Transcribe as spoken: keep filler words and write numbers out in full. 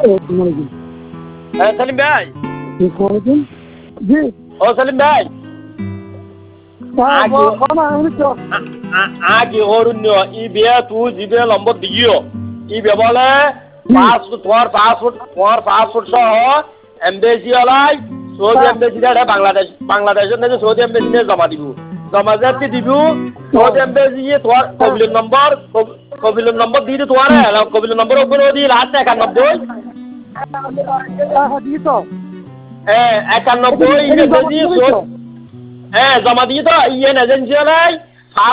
আসসালামাইকুম। হ্যাঁ সেলিম ভাই। আসসালামাইকুম। জি। ও সেলিম ভাই। হ্যাঁ আগে বাবা আমি তো আগে অরণ্য ই বিয়া তুই জিবে নম্বর দিও ই বে বলে পাঁচ তোমার পাসপোর্ট তোমার পাসপোর্ট সহ এমবেসি ওলাই সৌদি এমবেসি এটা বাংলাদেশ বাংলাদেশের নাকি সৌদি এমবেসি নিয়ে জমা দিব জমা যাচ্ছি দিব সৌদি এমবেসি তোমার কবিলের নম্বর কবিলের নম্বর দিয়ে তোমার কবিলের নম্বর ওপরে দিয়ে লাস্ট একানব্বই হ্যাঁ একানব্বই এমবেসি হ্যাঁ জমা দিয়ে তো ইয়েন এজেন্সি ওলাই